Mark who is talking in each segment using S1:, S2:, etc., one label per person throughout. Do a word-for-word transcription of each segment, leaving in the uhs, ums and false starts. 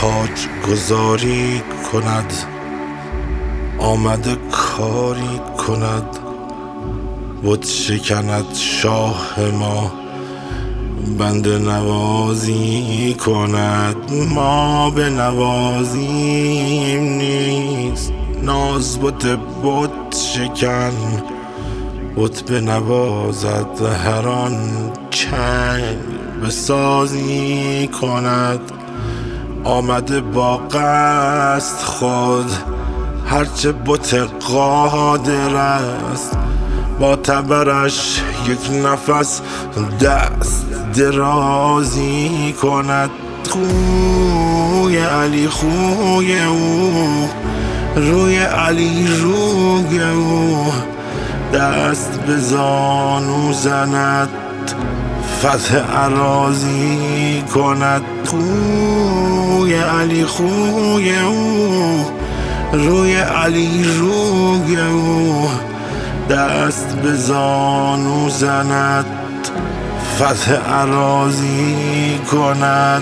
S1: تاج گذاری کند، آمده کاری کند، بت شکند شاه ما، بنده نوازی کند. ما به نوازیم نیست، ناز بت بت شکن، بت بنوازد هر آن چنگ بسازی کند. آمده با قصد خود، هرچه بت قادر است، با تبرش یک نفس دست درازی کند. خوی علی خوی او، روی علی روی او، دست به زانو زند، فتح اراضی کند. خوی علی خوی او، روی علی روی او، دست به زانو زند، فتح اراضی کند.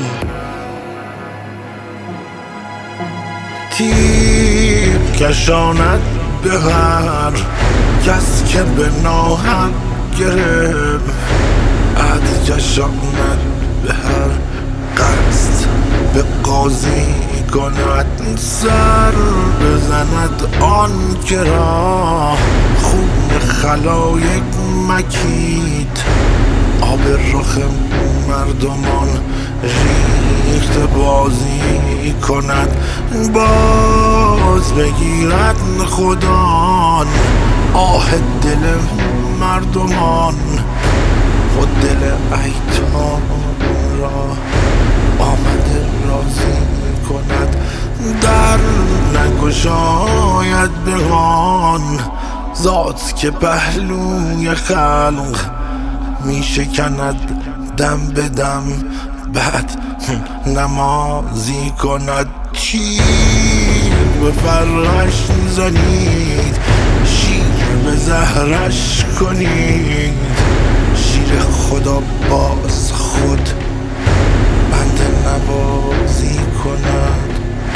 S1: تیر کشاند به هر کس که به ناحق گرفت، عهد کشاند به هر قصد به قاضی کند. سر بزند آن که را خون خلایق مکید، آب رخ مردمان ریخت بازی کند. باز بگیرد خدان آه دل مردمان، خود دل ایتام را آمده راضی کند. در نگشاید بهان ذات که پهلوی خلق می شکند دم به دم، بعد نمازی کند. تیر به فرش زنید، شیر به زهرش کنید، شیر خدا باز خود بنده نوازی کند.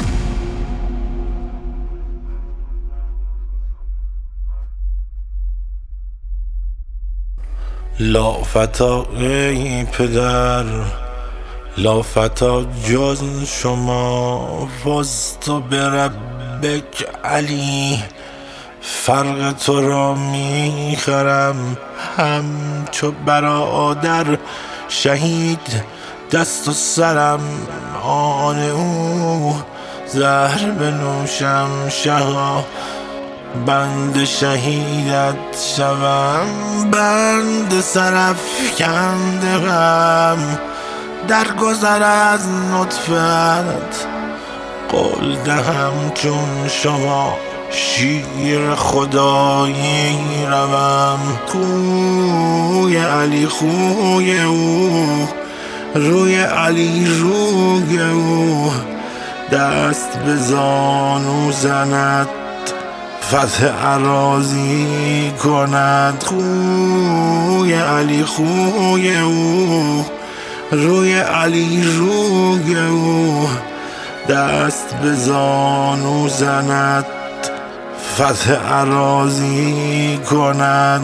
S1: لا فتا ای پدر، لا فتا جز شما، فزت بربک علی، فرق تو را می خرم همچو برادر شهید. دست و سرم آن او، زهر بنوشم شها، بند شهیدت شوم، بند سرافکنده غم. در گذر از نطفت قول دهم چون شما، شیر خدایی روم. خوی علی خوی او، روی علی روی او، دست به زانو زند، فتح اراضی کند. خوی علی خوی او، روی علی روی او، دست به زانو زند، فتح اراضی کند.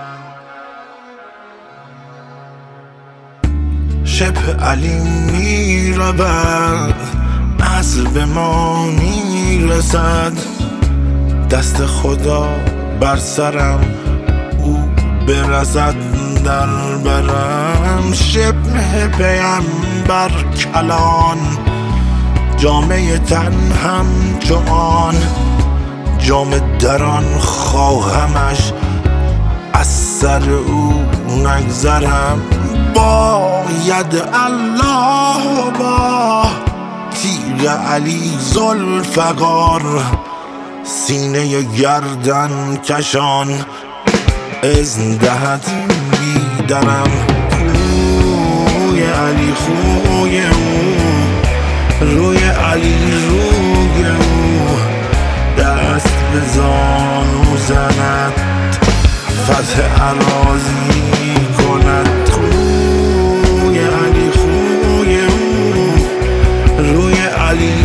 S1: شبه علی می رود، اصل به ما می رسد، دست خدا بر سرم او برسد در برم. شبه پیمبر کلان، جامعه تن همچو آن، جام دران خواهمش از سر او نگذرم. باید الله با تیغ علی ذوالفقار، سینه گردن کشان اذن دهد بیدرم. خوی علی خوی او، روی علی روی او، دست به زانو زند، فتح اراضی کند. خوی علی خوی او، روی علی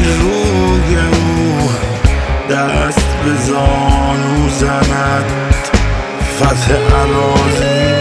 S1: دست به زانو زند فتح اراضی